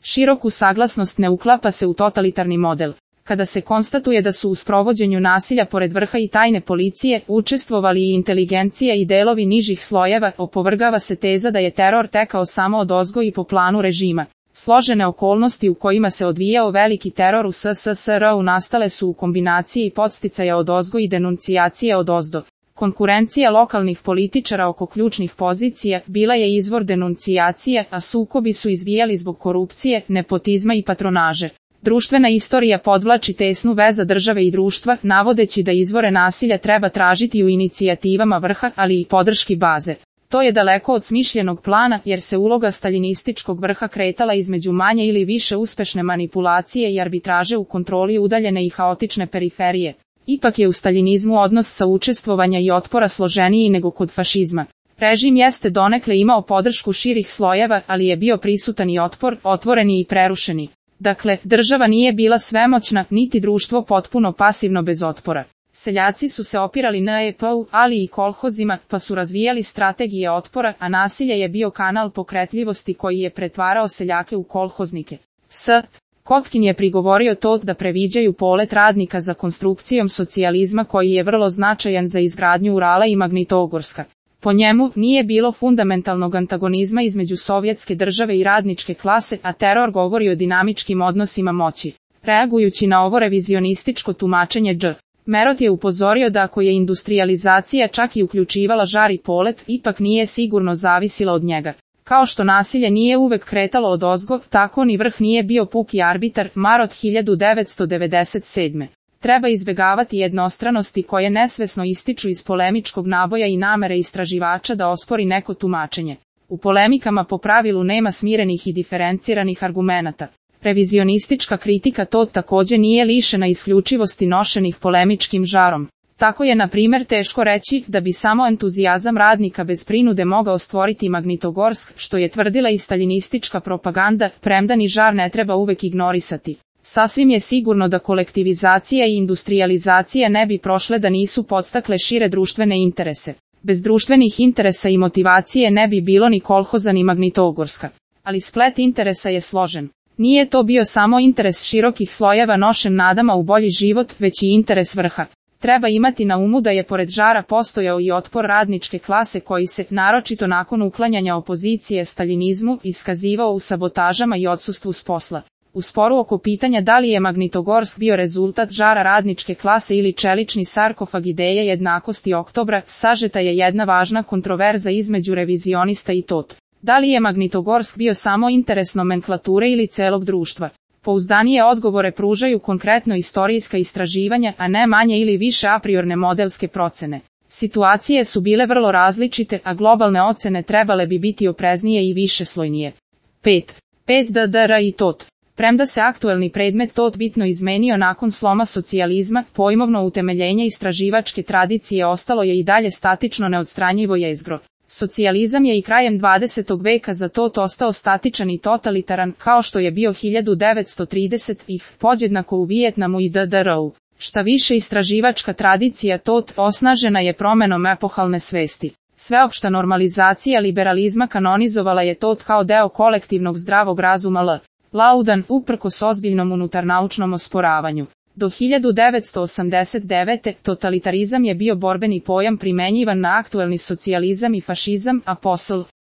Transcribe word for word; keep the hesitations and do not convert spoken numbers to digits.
široku saglasnost ne uklapa se u totalitarni model. Kada se konstatuje da su u sprovođenju nasilja pored vrha i tajne policije učestvovali i inteligencija i delovi nižih slojeva, opovrgava se teza da je teror tekao samo odozgo i po planu režima. Složene okolnosti u kojima se odvijao veliki teror u S S S R-u nastale su u kombinaciji podsticaja odozgo i denuncijacije odozdo. Konkurencija lokalnih političara oko ključnih pozicija bila je izvor denuncijacije, a sukobi su izvijali zbog korupcije, nepotizma i patronaže. Društvena istorija podvlači tesnu veza države i društva, navodeći da izvore nasilja treba tražiti u inicijativama vrha, ali i podrški baze. To je daleko od smišljenog plana, jer se uloga staljinističkog vrha kretala između manje ili više uspešne manipulacije i arbitraže u kontroli udaljene i haotične periferije. Ipak je u staljinizmu odnos sa učestvovanja i otpora složeniji nego kod fašizma. Režim jeste donekle imao podršku širih slojeva, ali je bio prisutan i otpor, otvoreni i prerušeni. Dakle, država nije bila svemoćna, niti društvo potpuno pasivno bez otpora. Seljaci su se opirali N E P-u, ali i kolhozima, pa su razvijali strategije otpora, a nasilje je bio kanal pokretljivosti koji je pretvarao seljake u kolhoznike. S. Kotkin je prigovorio to da previđaju polet radnika za konstrukcijom socijalizma koji je vrlo značajan za izgradnju Urala i Magnitogorska. Po njemu, nije bilo fundamentalnog antagonizma između sovjetske države i radničke klase, a teror govori o dinamičkim odnosima moći. Reagujući na ovo revizionističko tumačenje Đ. Merot je upozorio da ako je industrijalizacija čak i uključivala žar i polet, ipak nije sigurno zavisila od njega. Kao što nasilje nije uvek kretalo odozgo, tako ni vrh nije bio puki arbitar, Marot hiljadu devetsto devedeset sedme. Treba izbjegavati jednostranosti koje nesvesno ističu iz polemičkog naboja i namere istraživača da ospori neko tumačenje. U polemikama po pravilu nema smirenih i diferenciranih argumenata. Revizionistička kritika to takođe nije lišena isključivosti nošenih polemičkim žarom. Tako je na primjer teško reći da bi samo entuzijazam radnika bez prinude mogao stvoriti Magnitogorsk, što je tvrdila i staljinistička propaganda, premda ni žar ne treba uvek ignorisati. Sasvim je sigurno da kolektivizacija i industrijalizacija ne bi prošle da nisu podstakle šire društvene interese. Bez društvenih interesa i motivacije ne bi bilo ni kolhoza ni Magnitogorska. Ali splet interesa je složen. Nije to bio samo interes širokih slojeva nošen nadama u bolji život, već i interes vrha. Treba imati na umu da je pored žara postojao i otpor radničke klase koji se, naročito nakon uklanjanja opozicije staljinizmu, iskazivao u sabotažama i odsustvu s posla. U sporu oko pitanja da li je Magnitogorsk bio rezultat žara radničke klase ili čelični sarkofag ideje jednakosti oktobra, sažeta je jedna važna kontroverza između revizionista i tot. Da li je Magnitogorsk bio samo interes nomenklature ili celog društva? Pouzdanije odgovore pružaju konkretno istorijska istraživanja, a ne manje ili više apriorne modelske procene. Situacije su bile vrlo različite, a globalne ocene trebale bi biti opreznije i višeslojnije. pet. pet D D R i tot. Premda se aktuelni predmet tot bitno izmenio nakon sloma socijalizma, pojmovno utemeljenje istraživačke tradicije ostalo je i dalje statično neodstranjivo jezgro. Socijalizam je i krajem dvadesetog veka za tot ostao statičan i totalitaran, kao što je bio hiljadu devetsto tridesetih, podjednako u Vijetnamu i D D R-u. Šta više, istraživačka tradicija tot osnažena je promenom epohalne svesti. Sveopšta normalizacija liberalizma kanonizovala je tot kao deo kolektivnog zdravog razuma L. Laudan, uprkos ozbiljnom unutarnaučnom osporavanju. Do hiljadu devetsto osamdeset devete. totalitarizam je bio borbeni pojam primenjivan na aktuelni socijalizam i fašizam, a posl.